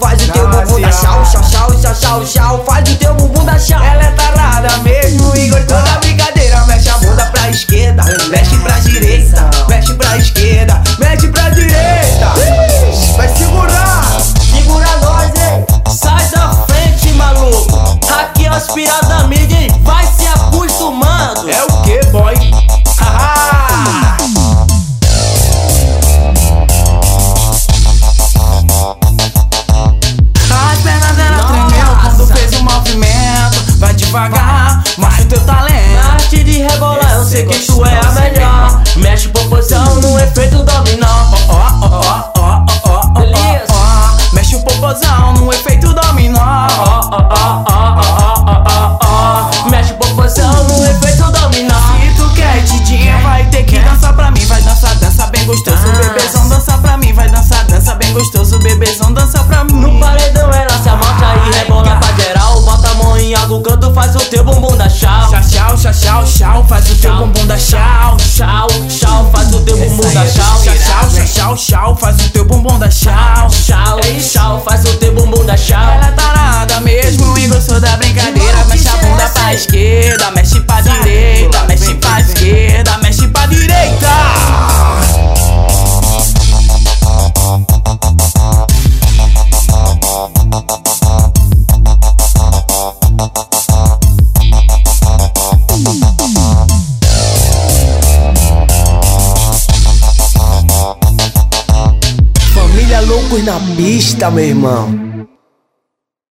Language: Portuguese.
faz o teu bumbum dar chau, chau, chau, chau, chau, chau, faz o teu bumbum dar chau. Ela é tarada mesmo e gostou da brincadeira. Mexe a bunda pra esquerda, mexe pra direita, mexe pra esquerda, mexe pra direita. Vai segurar, segura nós, hein? Sai da frente, maluco. Aqui é os pirata amiga, hein? Vai se acostumando. É o que, boy? Haha! As pernas dela tremeu quando fez o movimento. Vai devagar, mostra o teu talento. Na arte de rebolar, eu sei que tu é a melhor. Mexe popozão no efeito dominó. Beleza? Mexe o popozão no efeito dominó. Mexe popozão no efeito dominó. Se tu quer Tidinha, vai ter que dançar pra mim. Vai dançar, dança bem gostoso. Bebezão, dança pra mim. Vai dançar, dança bem gostoso. Bebezão, dança pra mim. No paredão ela se amostra e rebola pra geral. Bota a mão em algum canto, faz o teu bumbum dar chau. Chau, chau, chau, chau, faz o teu bumbum dar chau. Chau, chau, faz o teu bumbum dar chau. Chau, chau, chau, faz o teu bumbum dar chau. Chau, chau, faz o teu bumbum dar chau. Ela é tarada mesmo e gostou da brincadeira. Mexe a bunda pra esquerda, mexe pra direita, mexe pra esquerda, mexe pra direita. Família Loucos na pista, meu irmão.